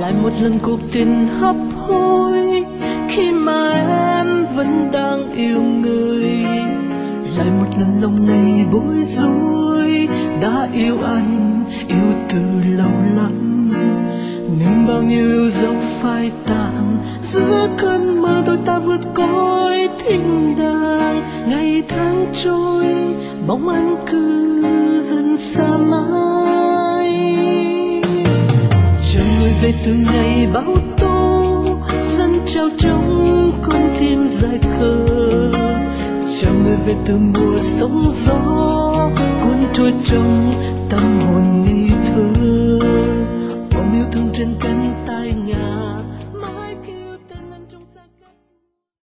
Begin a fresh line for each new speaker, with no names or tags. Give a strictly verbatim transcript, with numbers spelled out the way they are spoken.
lại một lần cuộc tình hấp hối khi mà em vẫn đang yêu người, lại một lần lòng này bối rối. Đã yêu anh, yêu từ lâu lắm, nhưng bao nhiêu yêu dấu phai tàn giữa cơn mơ đôi ta vượt cõi thinh đàng. Ngày tháng trôi, bóng anh cứ dần xa mãi, chờ người về từ ngày bão tố dần trao trống con tim dài khờ, chờ người về từ mùa sóng gió cuốn trôi trong tâm hồn nghi thơ. Ôm yêu thương trên cánh tay